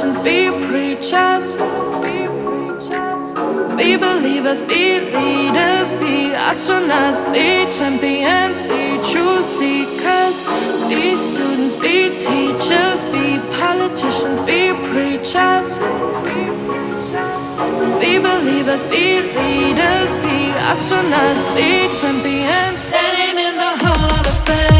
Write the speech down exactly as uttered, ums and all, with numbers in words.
politicians, be preachers, be believers, be leaders, be astronauts, be champions, be truth seekers, be students, be teachers, be politicians, be preachers, be believers, be leaders, be astronauts, be champions, standing in the Hall of Fame.